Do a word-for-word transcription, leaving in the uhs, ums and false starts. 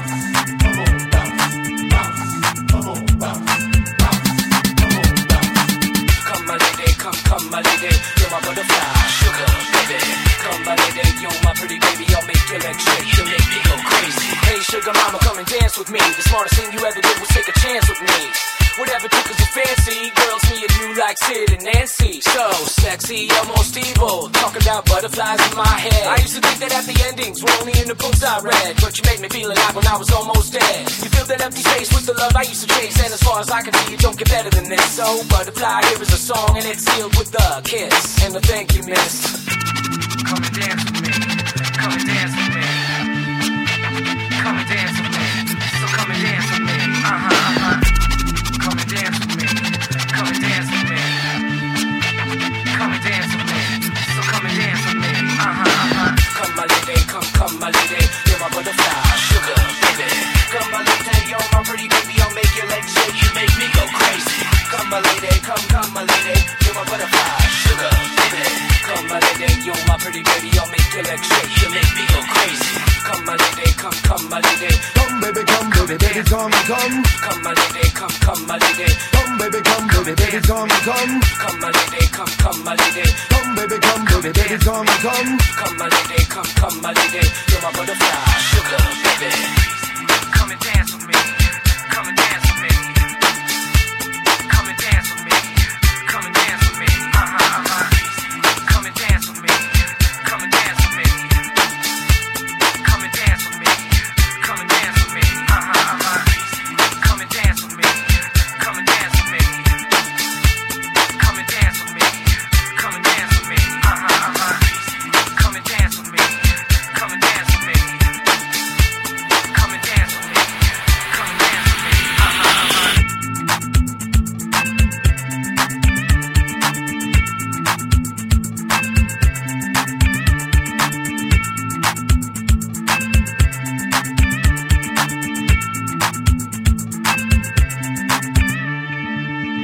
Sugar mama, come and dance with me. The smartest thing you ever did was take a chance with me. Whatever tickles your fancy, girls, me and you like Sid and Nancy. So sexy, almost evil, talking about butterflies in my head. I used to think that happy endings were only in the books I read, but you made me feel alive when I was almost dead. You filled that empty space with the love I used to chase, and as far as I can see, it don't get better than this. So butterfly, here is a song, and it's sealed with a kiss and a thank you, miss. Come and dance with me. Come and dance with me. Come and dance with me. So come and dance with me. Uh-huh, uh-huh. Come and dance with me. Come and dance with me. Come and dance with me. So come and dance with me. Uh-huh, uh-huh. Come my lady, come, come my lady. You're my butterfly, sugar, baby. Come my lady, you're my pretty baby. I'll make your legs shake, you make me go crazy. Come my lady, come, come my lady. You're my butterfly, sugar, baby. Come my lady, you're my pretty baby. I'll make your legs shake, you make me go crazy. Come my lady, come, come my lady. Come baby, come, baby, baby, come, come. Come my lady, come, come my lady. Come baby, come, baby, baby, come, come. Come my lady, come, come my lady. Come baby, come, baby, baby, come, come. Come my lady, come, come my lady. You're my butterfly, sugar, baby.